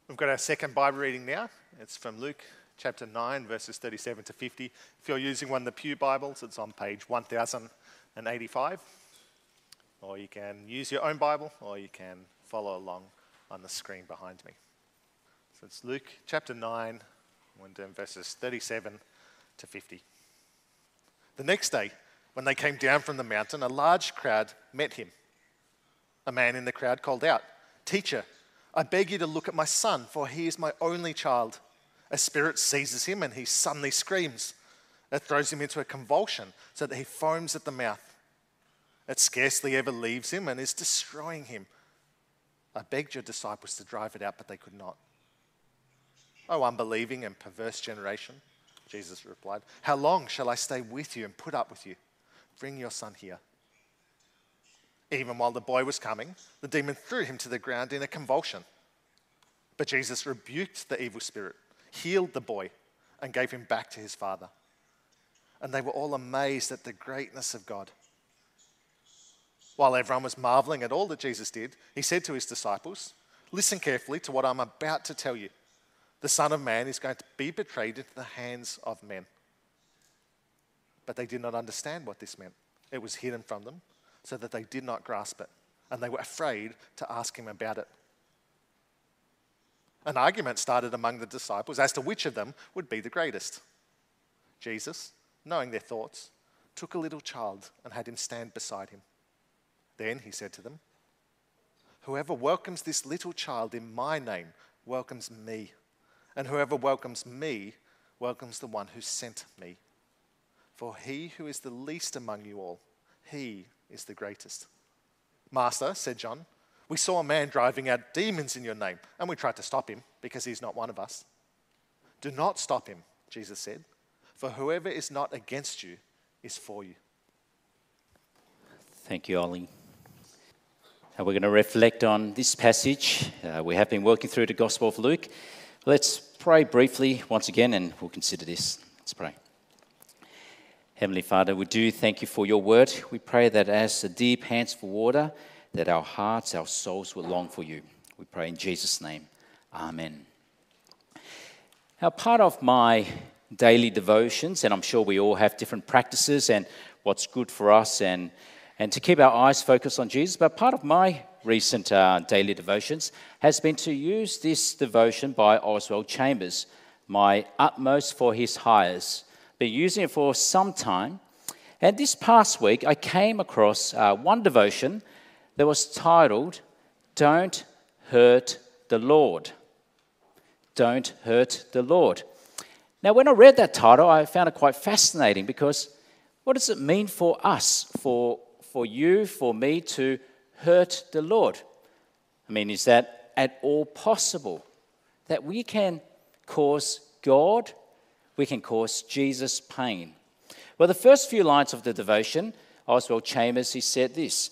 We've got our second Bible reading now. It's from Luke chapter 9, verses 37 to 50. If you're using one of the Pew Bibles, it's on page 1085. Or you can use your own Bible, or you can follow along on the screen behind me. So it's Luke chapter 9, we're doing verses 37 to 50. The next day, when they came down from the mountain, a large crowd met him. A man in the crowd called out, "Teacher, I beg you to look at my son, for he is my only child. A spirit seizes him and he suddenly screams. It throws him into a convulsion so that he foams at the mouth. It scarcely ever leaves him and is destroying him. I begged your disciples to drive it out, but they could not." "O unbelieving and perverse generation," Jesus replied, "how long shall I stay with you and put up with you? Bring your son here." Even while the boy was coming, the demon threw him to the ground in a convulsion. But Jesus rebuked the evil spirit, healed the boy, and gave him back to his father. And they were all amazed at the greatness of God. While everyone was marveling at all that Jesus did, he said to his disciples, "Listen carefully to what I'm about to tell you. The Son of Man is going to be betrayed into the hands of men." But they did not understand what this meant. It was hidden from them, so that they did not grasp it, and they were afraid to ask him about it. An argument started among the disciples as to which of them would be the greatest. Jesus, knowing their thoughts, took a little child and had him stand beside him. Then he said to them, "Whoever welcomes this little child in my name welcomes me, and whoever welcomes me welcomes the one who sent me. For he who is the least among you all, he is the greatest." "Master," said John, "we saw a man driving out demons in your name, and we tried to stop him because he's not one of us." "Do not stop him," Jesus said, "for whoever is not against you is for you." Thank you, Ollie. We're going to reflect on this passage. We have been working through the Gospel of Luke. Let's pray briefly once again, and we'll consider this. Let's pray. Heavenly Father, we do thank you for your word. We pray that as the deep pants for water, that our hearts, our souls will long for you. We pray in Jesus' name. Amen. Now, part of my daily devotions, and I'm sure we all have different practices and what's good for us and to keep our eyes focused on Jesus, but part of my recent daily devotions has been to use this devotion by Oswald Chambers, "My Utmost for His Hires." Been using it for some time, and this past week I came across one devotion that was titled, "Don't Hurt the Lord." Don't hurt the Lord. Now, when I read that title, I found it quite fascinating, because what does it mean for us, for you, for me, to hurt the Lord? I mean, is that at all possible? That we can cause God, we can cause Jesus pain? Well, the first few lines of the devotion, Oswald Chambers, he said this: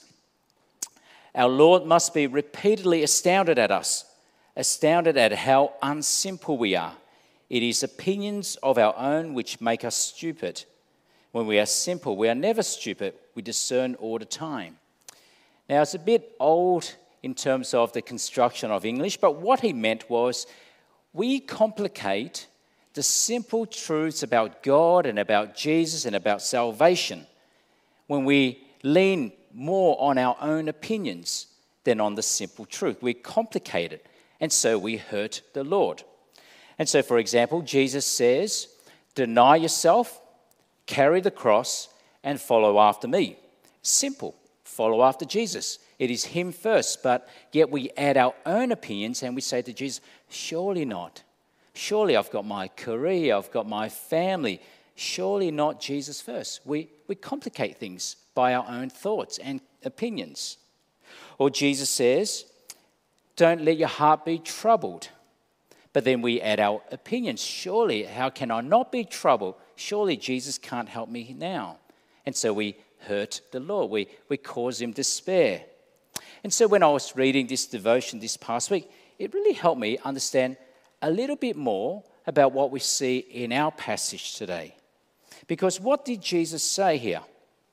"Our Lord must be repeatedly astounded at us, astounded at how unsimple we are. It is opinions of our own which make us stupid. When we are simple, we are never stupid. We discern all the time." Now, it's a bit old in terms of the construction of English, but what he meant was we complicate the simple truths about God and about Jesus and about salvation when we lean more on our own opinions than on the simple truth. We complicate it, and so we hurt the Lord. And so, for example, Jesus says, "Deny yourself, carry the cross, and follow after me." Simple. Follow after Jesus. It is him first, but yet we add our own opinions and we say to Jesus, "Surely not. Surely I've got my career, I've got my family. Surely not Jesus first." We complicate things by our own thoughts and opinions. Or Jesus says, "Don't let your heart be troubled." But then we add our opinions. "Surely, how can I not be troubled? Surely Jesus can't help me now." And so we hurt the Lord. We cause him despair. And so when I was reading this devotion this past week, it really helped me understand a little bit more about what we see in our passage today. Because what did Jesus say here?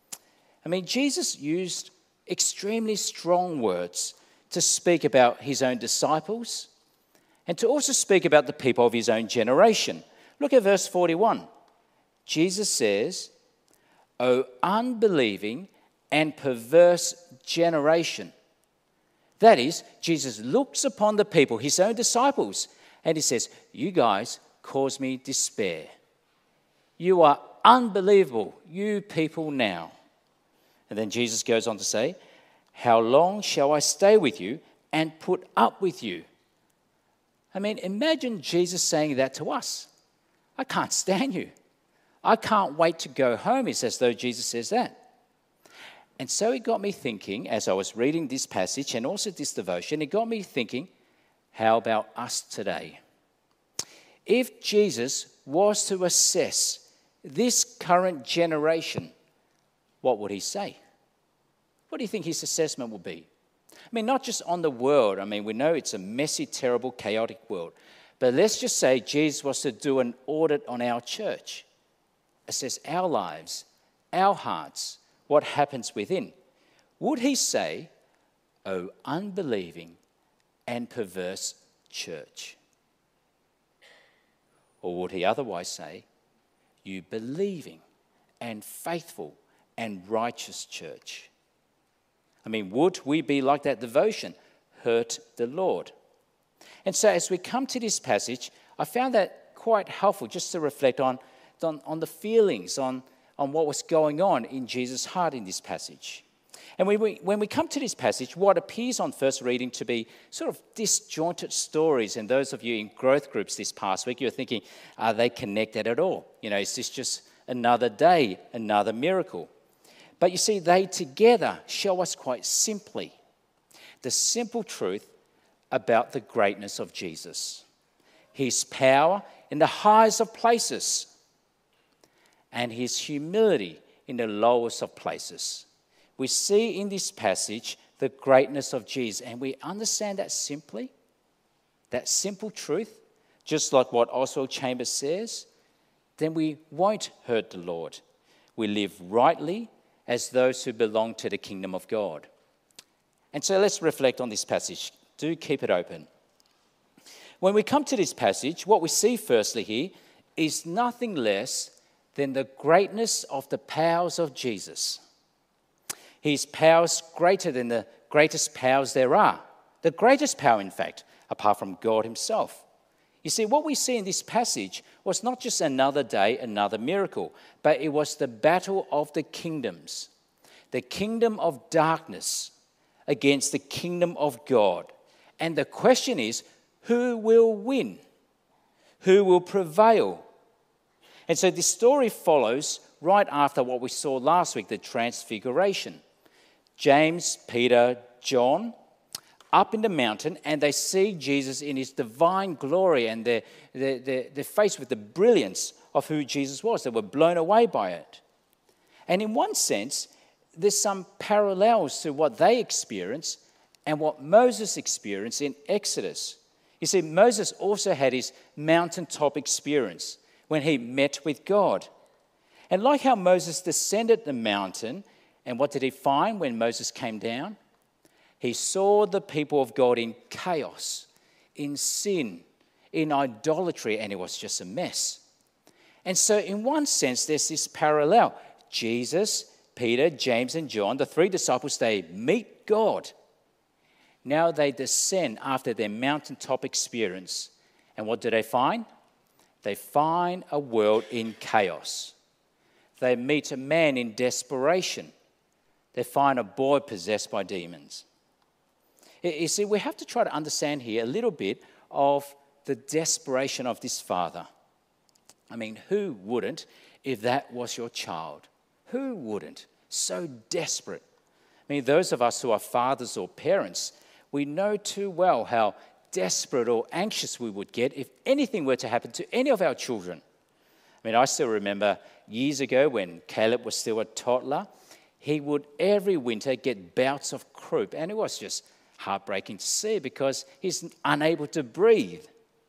I mean, Jesus used extremely strong words to speak about his own disciples and to also speak about the people of his own generation. Look at verse 41. Jesus says, "O unbelieving and perverse generation." That is, Jesus looks upon the people, his own disciples, and he says, "You guys cause me despair. You are unbelievable, you people now." And then Jesus goes on to say, "How long shall I stay with you and put up with you?" I mean, imagine Jesus saying that to us. "I can't stand you. I can't wait to go home." It's as though Jesus says that. And so it got me thinking, as I was reading this passage and also this devotion, it got me thinking, how about us today? If Jesus was to assess this current generation, what would he say? What do you think his assessment would be? I mean, not just on the world. I mean, we know it's a messy, terrible, chaotic world. But let's just say Jesus was to do an audit on our church, assess our lives, our hearts, what happens within. Would he say, "O unbelieving and perverse church"? Or would he otherwise say, "You believing and faithful and righteous church"? I mean, would we be like that devotion, hurt the Lord? And so as we come to this passage, I found that quite helpful just to reflect on the feelings, on what was going on in Jesus' heart in this passage. And when we come to this passage, what appears on first reading to be sort of disjointed stories, and those of you in growth groups this past week, you're thinking, are they connected at all? You know, is this just another day, another miracle? But you see, they together show us quite simply the simple truth about the greatness of Jesus, his power in the highest of places, and his humility in the lowest of places. We see in this passage the greatness of Jesus, and we understand that simply, that simple truth, just like what Oswald Chambers says, then we won't hurt the Lord. We live rightly as those who belong to the kingdom of God. And so let's reflect on this passage. Do keep it open. When we come to this passage, what we see firstly here is nothing less than the greatness of the powers of Jesus. His powers greater than the greatest powers there are. The greatest power, in fact, apart from God himself. You see, what we see in this passage was not just another day, another miracle, but it was the battle of the kingdoms. The kingdom of darkness against the kingdom of God. And the question is, who will win? Who will prevail? And so this story follows right after what we saw last week, the transfiguration. James, Peter, John, up in the mountain, and they see Jesus in his divine glory, and they're faced with the brilliance of who Jesus was. They were blown away by it. And in one sense, there's some parallels to what they experienced and what Moses experienced in Exodus. You see, Moses also had his mountaintop experience when he met with God. And like how Moses descended the mountain, and what did he find when Moses came down? He saw the people of God in chaos, in sin, in idolatry, and it was just a mess. And so in one sense, there's this parallel. Jesus, Peter, James, and John, the three disciples, they meet God. Now they descend after their mountaintop experience. And what do they find? They find a world in chaos. They meet a man in desperation. They find a boy possessed by demons. You see, we have to try to understand here a little bit of the desperation of this father. I mean, who wouldn't if that was your child? Who wouldn't? So desperate. I mean, those of us who are fathers or parents, we know too well how desperate or anxious we would get if anything were to happen to any of our children. I mean, I still remember years ago when Caleb was still a toddler, he would every winter get bouts of croup, and it was just heartbreaking to see because he's unable to breathe.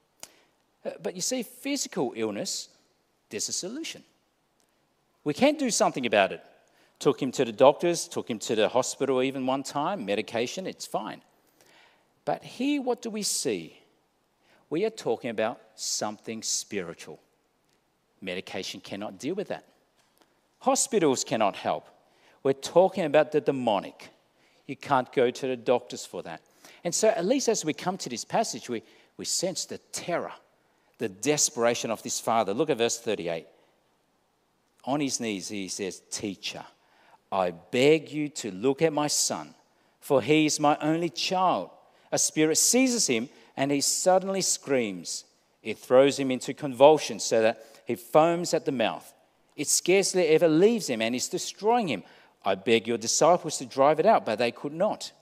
But you see, physical illness, there's a solution. We can do something about it. Took him to the doctors, took him to the hospital even one time, medication, it's fine. But here, what do we see? we are talking about something spiritual. Medication cannot deal with that. Hospitals cannot help. We're talking about the demonic. You can't go to the doctors for that. And so at least as we come to this passage, we sense the terror, the desperation of this father. Look at verse 38. On his knees, he says, "Teacher, I beg you to look at my son, for he is my only child. A spirit seizes him, and he suddenly screams. It throws him into convulsions so that he foams at the mouth. It scarcely ever leaves him and is destroying him. I beg your disciples to drive it out, but they could not."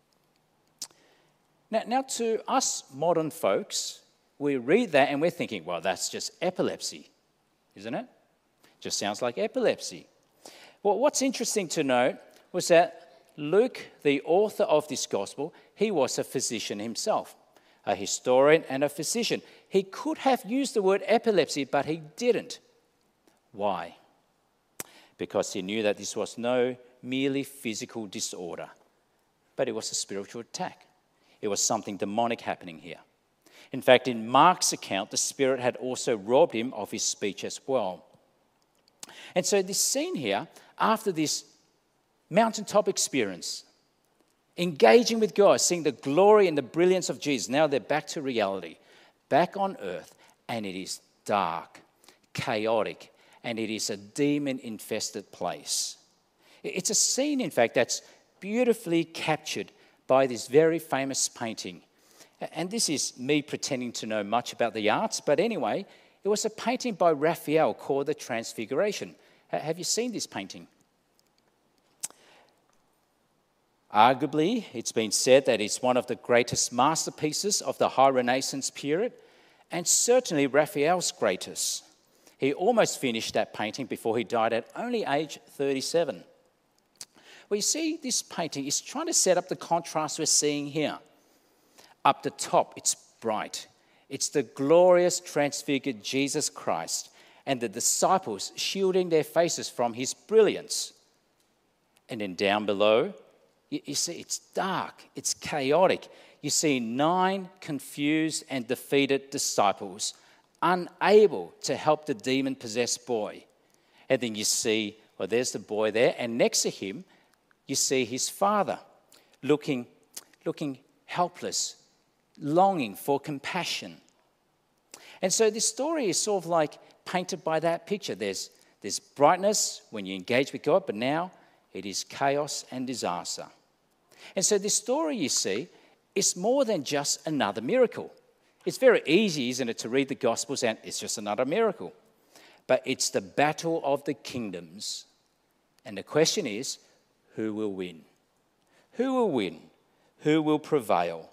Now, to us modern folks, we read that and we're thinking, well, that's just epilepsy, isn't it? Just sounds like epilepsy. Well, what's interesting to note was that Luke, the author of this gospel, he was a physician himself, a historian and a physician. He could have used the word epilepsy, but he didn't. Why? Because he knew that this was no merely physical disorder, but it was a spiritual attack. It was something demonic happening here. In fact, in Mark's account, the spirit had also robbed him of his speech as well. And so this scene here, after this mountaintop experience, engaging with God, seeing the glory and the brilliance of Jesus, now they're back to reality, back on earth, and it is dark, chaotic, and it is a demon-infested place. It's a scene, in fact, that's beautifully captured by this very famous painting. And this is me pretending to know much about the arts, but anyway, it was a painting by Raphael called The Transfiguration. Have you seen this painting? Arguably, it's been said that it's one of the greatest masterpieces of the High Renaissance period, and certainly Raphael's greatest. He almost finished that painting before he died at only age 37. Well, you see, this painting is trying to set up the contrast we're seeing here. Up the top, it's bright. It's the glorious transfigured Jesus Christ and the disciples shielding their faces from his brilliance. And then down below, you see it's dark, it's chaotic. You see 9 confused and defeated disciples, unable to help the demon-possessed boy. And then you see, well, there's the boy there, and next to him, you see his father looking helpless, longing for compassion. And so this story is sort of like painted by that picture. There's brightness when you engage with God, but now it is chaos and disaster. And so this story, you see, is more than just another miracle. It's very easy, isn't it, to read the Gospels and it's just another miracle. But it's the battle of the kingdoms. And the question is, who will win? Who will win? Who will prevail?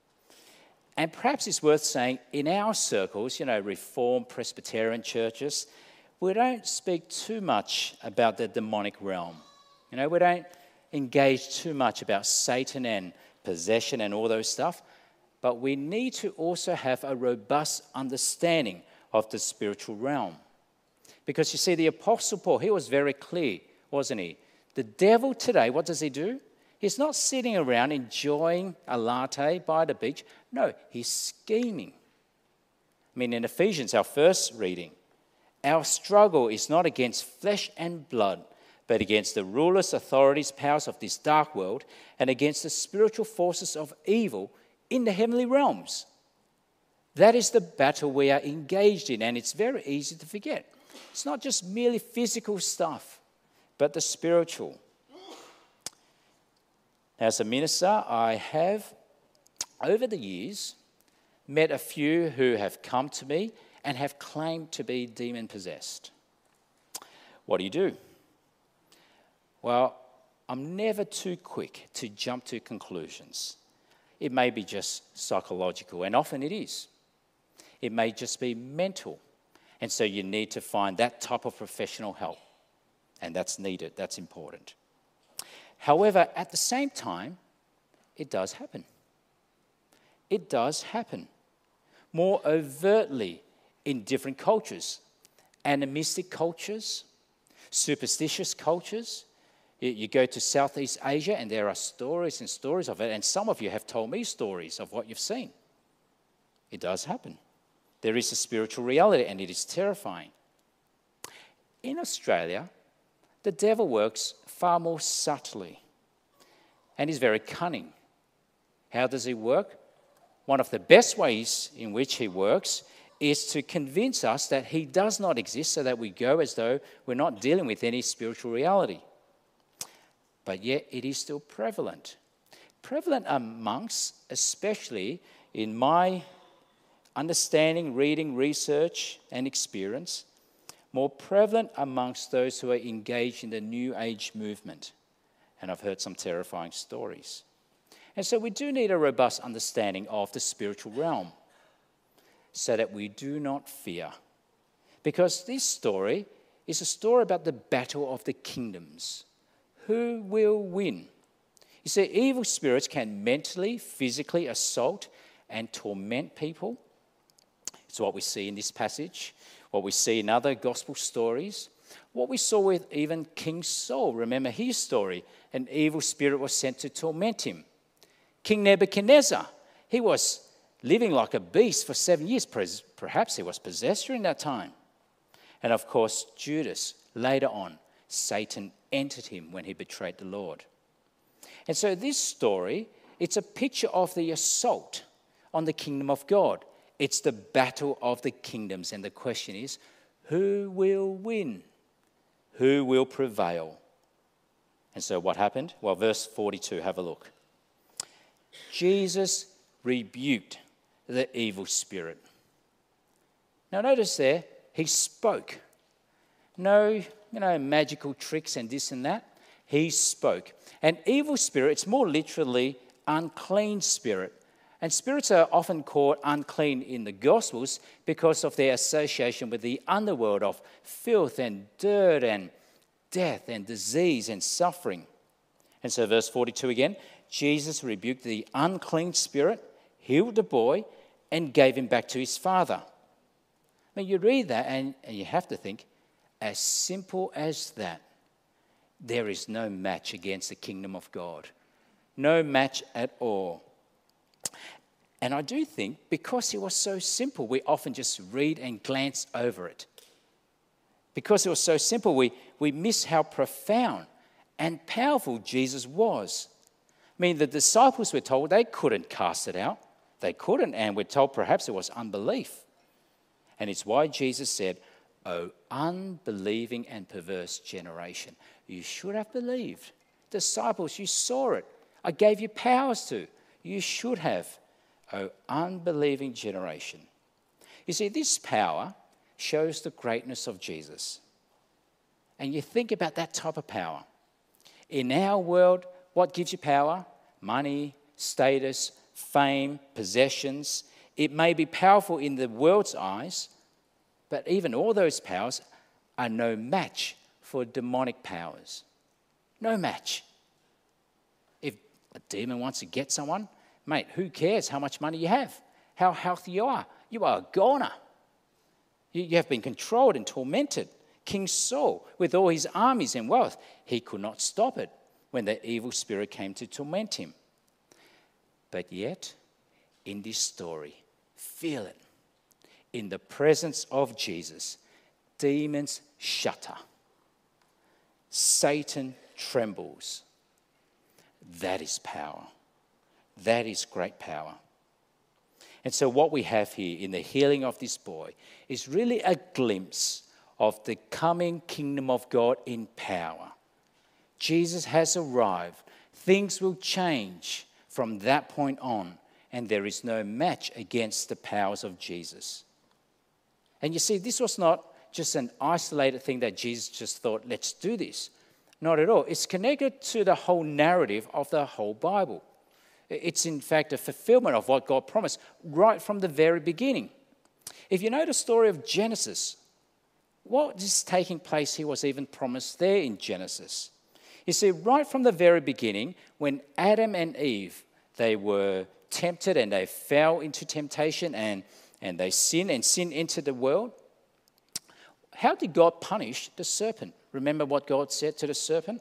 And perhaps it's worth saying, in our circles, Reformed Presbyterian churches, we don't speak too much about the demonic realm. We don't engage too much about Satan and possession and all those stuff. But we need to also have a robust understanding of the spiritual realm. Because you see, the Apostle Paul, he was very clear, wasn't he? The devil today, what does he do? He's not sitting around enjoying a latte by the beach. No, he's scheming. In Ephesians, our first reading, our struggle is not against flesh and blood, but against the rulers, authorities, powers of this dark world, and against the spiritual forces of evil in the heavenly realms. That is the battle we are engaged in, and it's very easy to forget. It's not just merely physical stuff, but the spiritual. As a minister, I have, over the years, met a few who have come to me and have claimed to be demon-possessed. What do you do? Well, I'm never too quick to jump to conclusions. It may be just psychological, and often it is. It may just be mental, and so you need to find that type of professional help, and that's needed, that's important. However, at the same time, it does happen. It does happen. More overtly in different cultures, animistic cultures, superstitious cultures. You go to Southeast Asia and there are stories and stories of it, and some of you have told me stories of what you've seen. It does happen. There is a spiritual reality, and it is terrifying. In Australia, the devil works far more subtly and is very cunning. How does he work? One of the best ways in which he works is to convince us that he does not exist, so that we go as though we're not dealing with any spiritual reality. But yet it is still prevalent. Prevalent amongst, especially in my understanding, reading, research, and experience, more prevalent amongst those who are engaged in the New Age movement. And I've heard some terrifying stories. And so we do need a robust understanding of the spiritual realm so that we do not fear. Because this story is a story about the battle of the kingdoms. Who will win? You see, evil spirits can mentally, physically assault and torment people. It's what we see in this passage, what we see in other gospel stories, what we saw with even King Saul. Remember his story. An evil spirit was sent to torment him. King Nebuchadnezzar, he was living like a beast for 7 years. Perhaps he was possessed during that time. And of course, Judas, later on, Satan entered him when he betrayed the Lord. And so this story, it's a picture of the assault on the kingdom of God. It's the battle of the kingdoms. And the question is, who will win? Who will prevail? And so what happened? Well, verse 42, have a look. Jesus rebuked the evil spirit. Now notice there, he spoke. No, magical tricks and this and that. He spoke. An evil spirit, it's more literally unclean spirit. And spirits are often called unclean in the Gospels because of their association with the underworld of filth and dirt and death and disease and suffering. And so verse 42 again, Jesus rebuked the unclean spirit, healed the boy, and gave him back to his father. I mean, you read that and you have to think, as simple as that, there is no match against the kingdom of God. No match at all. And I do think because it was so simple, we often just read and glance over it. Because it was so simple, we miss how profound and powerful Jesus was. I mean, the disciples were told they couldn't cast it out. They couldn't, and we're told perhaps it was unbelief. And it's why Jesus said, "O unbelieving and perverse generation, you should have believed. Disciples, you saw it. I gave you powers to. You should have. O unbelieving generation." You see, this power shows the greatness of Jesus. And you think about that type of power. In our world, what gives you power? Money, status, fame, possessions. It may be powerful in the world's eyes, but even all those powers are no match for demonic powers. No match. If a demon wants to get someone, mate, who cares how much money you have, how healthy you are? You are a goner. You have been controlled and tormented. King Saul, with all his armies and wealth, he could not stop it when the evil spirit came to torment him. But yet, in this story, feel it. In the presence of Jesus, demons shudder. Satan trembles. That is power. That is great power. And so what we have here in the healing of this boy is really a glimpse of the coming kingdom of God in power. Jesus has arrived. Things will change from that point on, and there is no match against the powers of Jesus. And you see, this was not just an isolated thing that Jesus just thought, let's do this. Not at all. It's connected to the whole narrative of the whole Bible. It's in fact a fulfillment of what God promised right from the very beginning. If you know the story of Genesis, what is taking place here was even promised there in Genesis. You see, right from the very beginning, when Adam and Eve, they were tempted and they fell into temptation and they sinned and sin entered the world, how did God punish the serpent? Remember what God said to the serpent?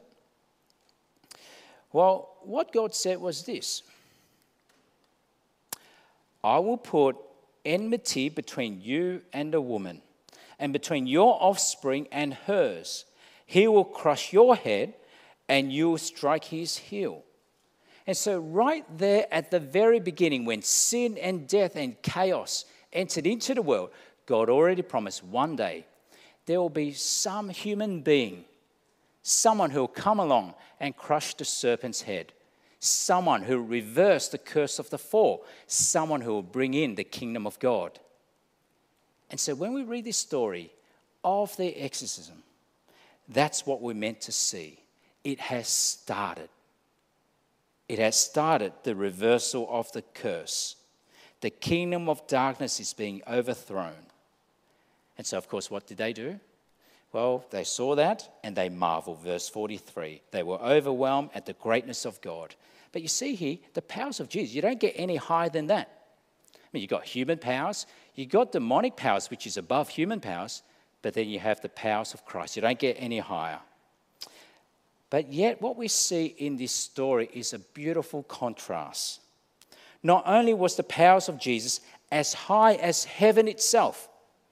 Well, what God said was this: I will put enmity between you and the woman, and between your offspring and hers. He will crush your head, and you will strike his heel." And so right there at the very beginning, when sin and death and chaos entered into the world, God already promised one day there will be some human being, someone who will come along and crush the serpent's head, someone who will reverse the curse of the fall, someone who will bring in the kingdom of God. And so when we read this story of the exorcism, that's what we're meant to see. It has started. It has started the reversal of the curse. The kingdom of darkness is being overthrown. And so, of course, what did they do? Well, they saw that and they marveled. Verse 43, they were overwhelmed at the greatness of God. But you see here, the powers of Jesus, you don't get any higher than that. I mean, you've got human powers, you've got demonic powers, which is above human powers, but then you have the powers of Christ. You don't get any higher. But yet what we see in this story is a beautiful contrast. Not only was the powers of Jesus as high as heaven itself,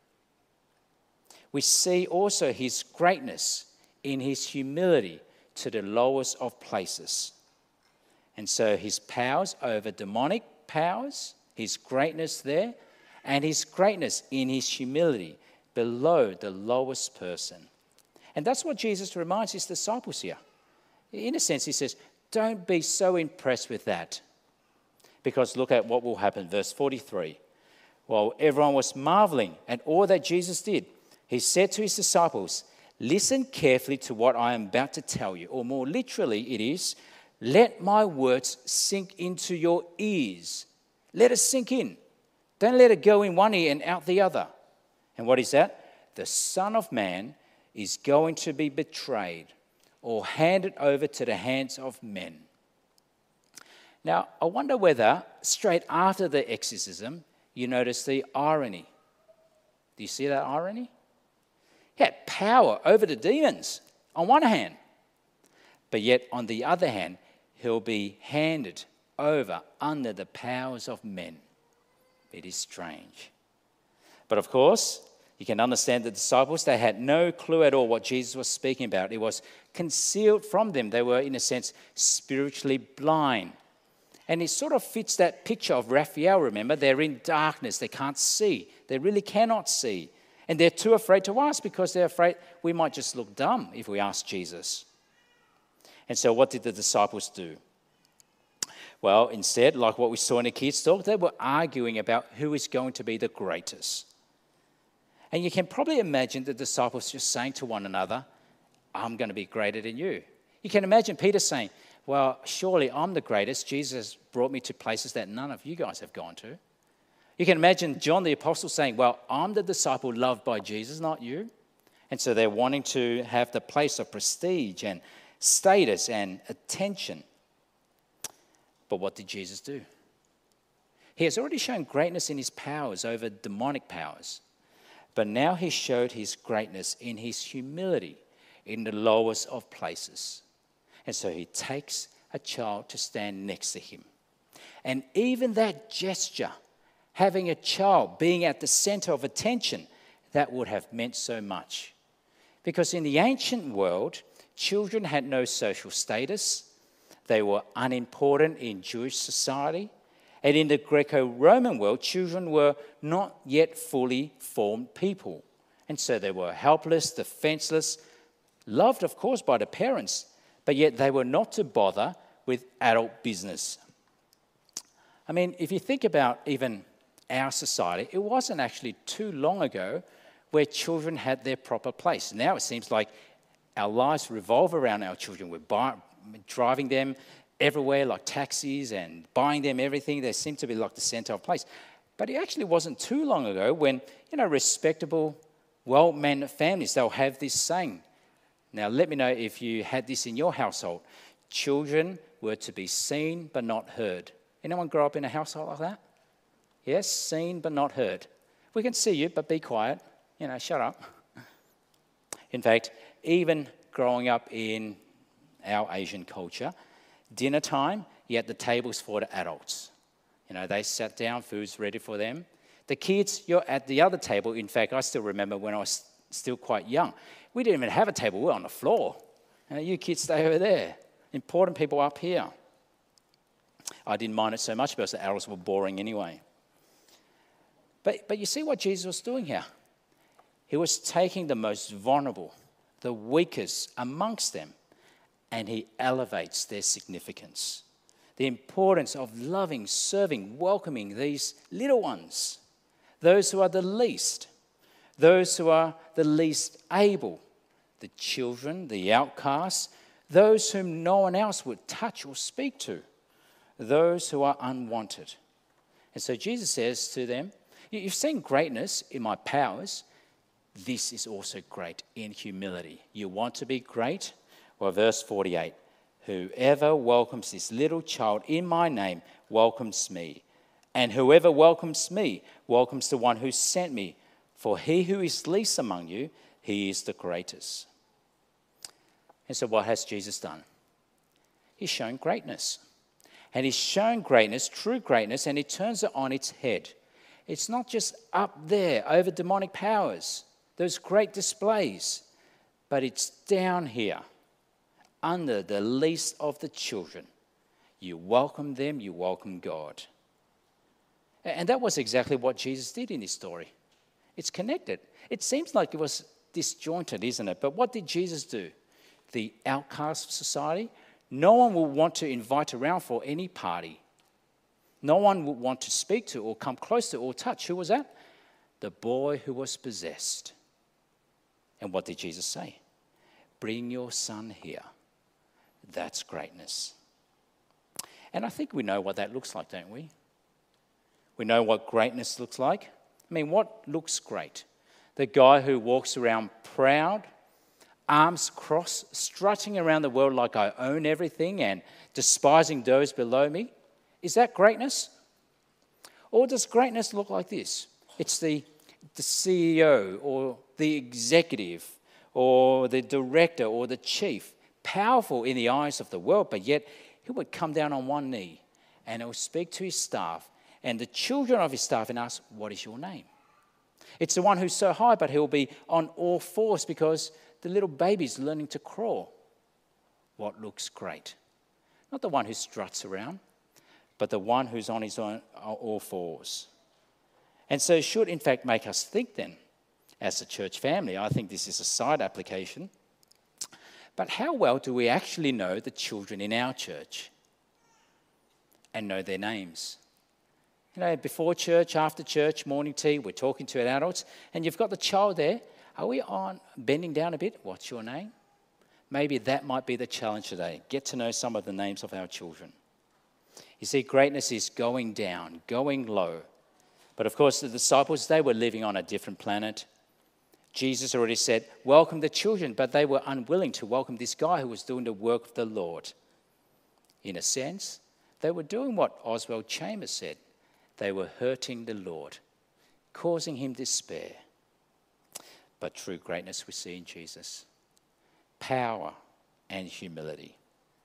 we see also his greatness in his humility to the lowest of places. And so his powers over demonic powers, his greatness there, and his greatness in his humility below the lowest person. And that's what Jesus reminds his disciples here. In a sense, he says, don't be so impressed with that. Because look at what will happen. Verse 43. While everyone was marveling at all that Jesus did, he said to his disciples, "Listen carefully to what I am about to tell you." Or more literally, it is, "Let my words sink into your ears." Let it sink in. Don't let it go in one ear and out the other. And what is that? The Son of Man is going to be betrayed or handed over to the hands of men. Now, I wonder whether straight after the exorcism, you notice the irony. Do you see that irony? He had power over the demons on one hand, but yet on the other hand, he'll be handed over under the powers of men. It is strange. But of course, you can understand the disciples, they had no clue at all what Jesus was speaking about. It was concealed from them. They were, in a sense, spiritually blind. And it sort of fits that picture of Raphael, remember? They're in darkness. They can't see. They really cannot see. And they're too afraid to ask because they're afraid we might just look dumb if we ask Jesus. And so what did the disciples do? Well, instead, like what we saw in the kids' talk, they were arguing about who is going to be the greatest. And you can probably imagine the disciples just saying to one another, "I'm going to be greater than you." You can imagine Peter saying, "Well, surely I'm the greatest. Jesus brought me to places that none of you guys have gone to." You can imagine John the Apostle saying, "Well, I'm the disciple loved by Jesus, not you." And so they're wanting to have the place of prestige and status and attention. But what did Jesus do? He has already shown greatness in his powers over demonic powers. But now he showed his greatness in his humility in the lowest of places. And so he takes a child to stand next to him. And even that gesture, having a child being at the center of attention, that would have meant so much. Because in the ancient world, children had no social status. They were unimportant in Jewish society. And in the Greco-Roman world, children were not yet fully formed people. And so they were helpless, defenseless, loved, of course, by the parents, but yet they were not to bother with adult business. I mean, if you think about even our society, it wasn't actually too long ago where children had their proper place. Now it seems like our lives revolve around our children. We're driving them everywhere like taxis and buying them everything. They seem to be like the center of place. But it actually wasn't too long ago when, respectable, well-mannered families, they'll have this saying. Now, let me know if you had this in your household. Children were to be seen but not heard. Anyone grow up in a household like that? Yes, seen but not heard. We can see you, but be quiet. Shut up. In fact, even growing up in our Asian culture, dinner time, you had the tables for the adults. They sat down, food's ready for them. The kids, you're at the other table. In fact, I still remember when I was still quite young, we didn't even have a table. We were on the floor. You kids stay over there. Important people up here. I didn't mind it so much because the adults were boring anyway. But you see what Jesus was doing here? He was taking the most vulnerable, the weakest amongst them, and he elevates their significance. The importance of loving, serving, welcoming these little ones, those who are the least, those who are the least able, the children, the outcasts, those whom no one else would touch or speak to, those who are unwanted. And so Jesus says to them, you've seen greatness in my powers. This is also great in humility. You want to be great? Well, verse 48, whoever welcomes this little child in my name welcomes me. And whoever welcomes me welcomes the one who sent me. For he who is least among you, he is the greatest. And so what has Jesus done? He's shown greatness. And he's shown greatness, true greatness, and he turns it on its head. It's not just up there over demonic powers, those great displays, but it's down here, under the least of the children. You welcome them, you welcome God. And that was exactly what Jesus did in this story. It's connected. It seems like it was disjointed, isn't it? But what did Jesus do? The outcast of society, no one will want to invite around for any party. No one would want to speak to or come close to or touch. Who was that? The boy who was possessed. And what did Jesus say? Bring your son here. That's greatness. And I think we know what that looks like, don't we? We know what greatness looks like. I mean, what looks great? The guy who walks around proud, arms crossed, strutting around the world like I own everything and despising those below me. Is that greatness? Or does greatness look like this? It's the CEO or the executive or the director or the chief, powerful in the eyes of the world, but yet he would come down on one knee and he would speak to his staff and the children of his staff and ask, what is your name? It's the one who's so high, but he'll be on all fours because the little baby's learning to crawl. What looks great? Not the one who struts around, but the one who's on his own all fours. And so it should, in fact, make us think then, as a church family, I think this is a side application, but how well do we actually know the children in our church and know their names? You know, before church, after church, morning tea, we're talking to adults, and you've got the child there. Are we on bending down a bit? What's your name? Maybe that might be the challenge today. Get to know some of the names of our children. You see, greatness is going down, going low. But of course, the disciples, they were living on a different planet. Jesus already said, welcome the children, but they were unwilling to welcome this guy who was doing the work of the Lord. In a sense, they were doing what Oswald Chambers said. They were hurting the Lord, causing him despair. But true greatness we see in Jesus. Power and humility.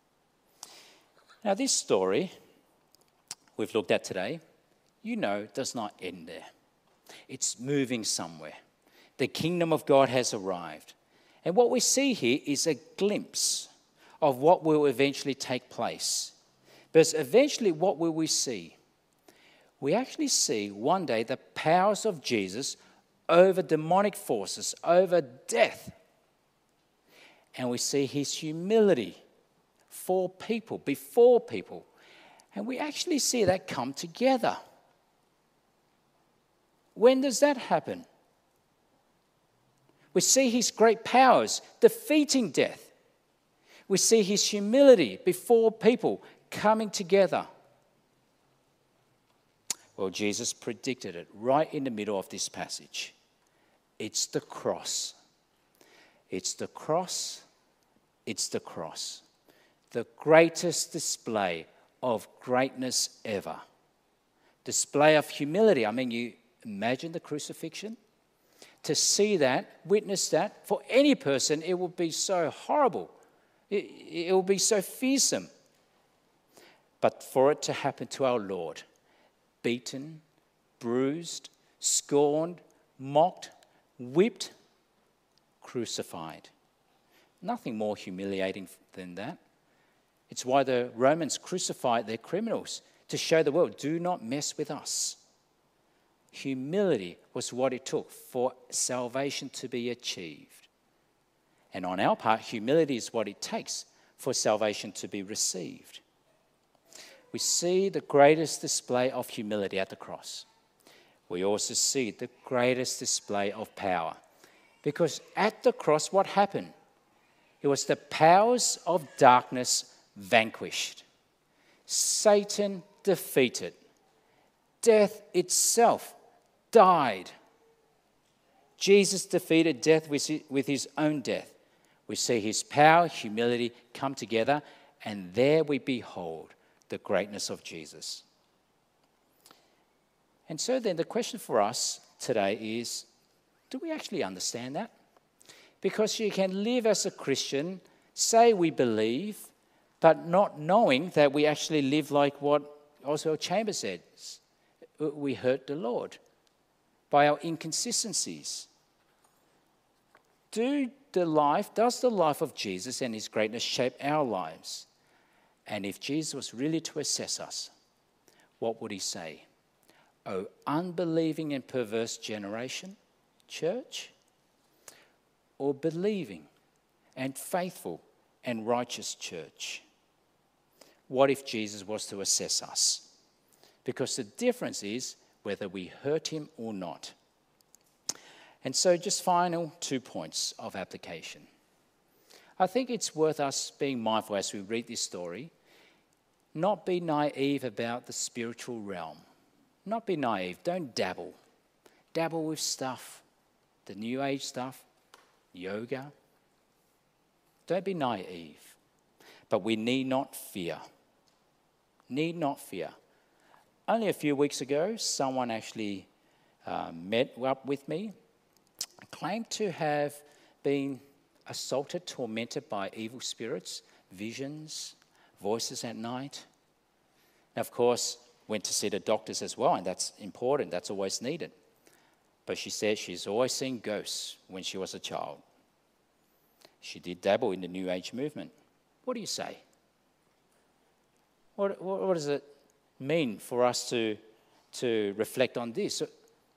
Now this story we've looked at today, you know, does not end there. It's moving somewhere. The kingdom of God has arrived. And what we see here is a glimpse of what will eventually take place. Because eventually what will we see? We actually see one day the powers of Jesus over demonic forces, over death. And we see his humility for people, before people. And we actually see that come together. When does that happen? We see his great powers defeating death. We see his humility before people coming together. Well, Jesus predicted it right in the middle of this passage. It's the cross. It's the cross. It's the cross. The greatest display of greatness ever. Display of humility. I mean, you imagine the crucifixion? To see that, witness that, for any person, it would be so horrible. It will be so fearsome. But for it to happen to our Lord, beaten, bruised, scorned, mocked, whipped, crucified. Nothing more humiliating than that. It's why the Romans crucified their criminals, to show the world, do not mess with us. Humility was what it took for salvation to be achieved. And on our part, humility is what it takes for salvation to be received. We see the greatest display of humility at the cross. We also see the greatest display of power. Because at the cross, what happened? It was the powers of darkness vanquished. Satan defeated. Death itself died. Jesus defeated death with his own death. We see his power, humility come together, and there we behold the greatness of Jesus. And so then the question for us today is, do we actually understand that? Because you can live as a Christian, say we believe, but not knowing that we actually live like what Oswald Chambers said. We hurt the Lord by our inconsistencies. Does the life of Jesus and his greatness shape our lives? And if Jesus was really to assess us, what would he say? O unbelieving and perverse generation, church? Or believing and faithful and righteous church? What if Jesus was to assess us? Because the difference is whether we hurt him or not. And so just final 2 points of application. I think it's worth us being mindful as we read this story, not be naive about the spiritual realm. Not be naive. Don't dabble. Dabble with stuff, the New Age stuff, yoga. Don't be naive. But we need not fear. Need not fear. Only a few weeks ago, someone actually met up with me, claimed to have been assaulted, tormented by evil spirits, visions, voices at night. Now, of course, went to see the doctors as well, and that's important, that's always needed. But she said she's always seen ghosts when she was a child. She did dabble in the New Age movement. What do you say? What does it mean for us to reflect on this?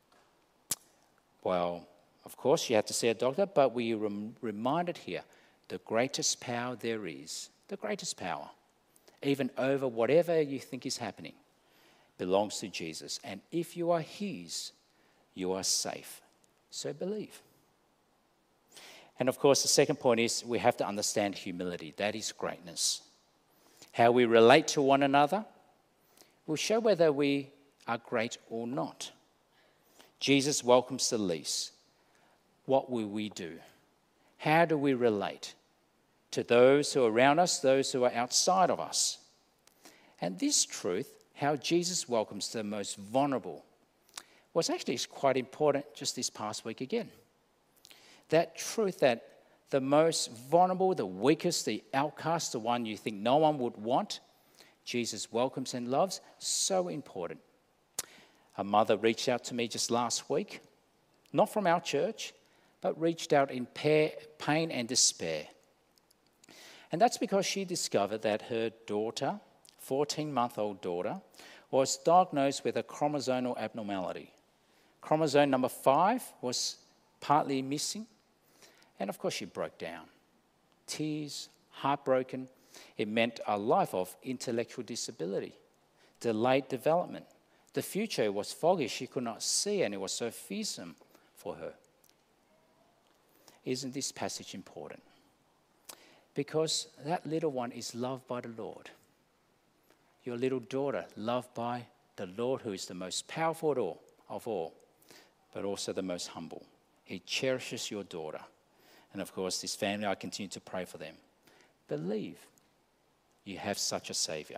Well, of course, you have to see a doctor, but we are reminded here, the greatest power there is, the greatest power, even over whatever you think is happening, belongs to Jesus. And if you are his, you are safe. So believe. And of course, the second point is we have to understand humility. That is greatness. How we relate to one another will show whether we are great or not. Jesus welcomes the least. What will we do? How do we relate to those who are around us, those who are outside of us? And this truth, how Jesus welcomes the most vulnerable, was actually quite important just this past week again. That truth that the most vulnerable, the weakest, the outcast, the one you think no one would want, Jesus welcomes and loves, so important. A mother reached out to me just last week, not from our church, but reached out in pain and despair. And that's because she discovered that her daughter, 14-month-old daughter, was diagnosed with a chromosomal abnormality. Chromosome number 5 was partly missing. And of course, she broke down. Tears, heartbroken. It meant a life of intellectual disability, delayed development. The future was foggy. She could not see, and it was so fearsome for her. Isn't this passage important? Because that little one is loved by the Lord. Your little daughter, loved by the Lord, who is the most powerful of all, but also the most humble. He cherishes your daughter. And of course, this family, I continue to pray for them. Believe you have such a Saviour.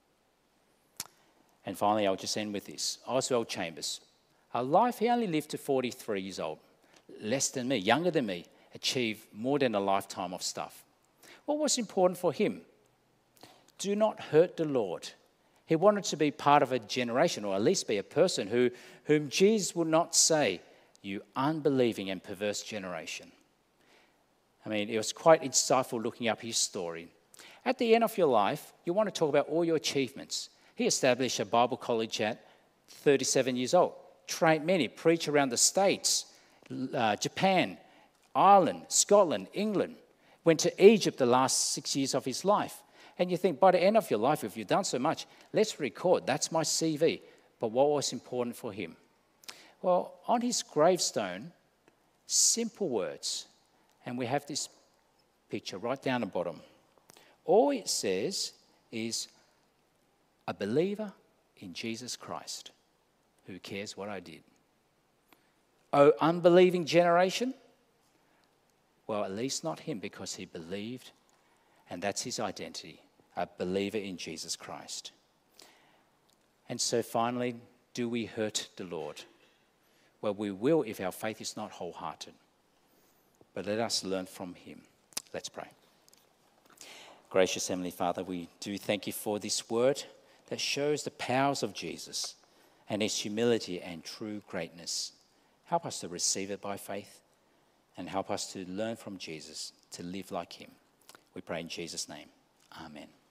And finally, I'll just end with this. Oswald Chambers, a life, he only lived to 43 years old, less than me, younger than me, achieved more than a lifetime of stuff. What was important for him? Do not hurt the Lord. He wanted to be part of a generation, or at least be a person whom Jesus would not say, "You unbelieving and perverse generation." I mean, it was quite insightful looking up his story. At the end of your life, you want to talk about all your achievements. He established a Bible college at 37 years old, trained many, preached around the States, Japan, Ireland, Scotland, England, went to Egypt the last 6 years of his life. And you think, by the end of your life, if you've done so much, let's record, that's my CV. But what was important for him? Well, on his gravestone, simple words, and we have this picture right down the bottom. All it says is, "A believer in Jesus Christ. Who cares what I did?" Oh, unbelieving generation? Well, at least not him, because he believed, and that's his identity, a believer in Jesus Christ. And so finally, do we hurt the Lord? Well, we will if our faith is not wholehearted. But let us learn from him. Let's pray. Gracious Heavenly Father, we do thank you for this word that shows the powers of Jesus and his humility and true greatness. Help us to receive it by faith and help us to learn from Jesus, to live like him. We pray in Jesus' name. Amen.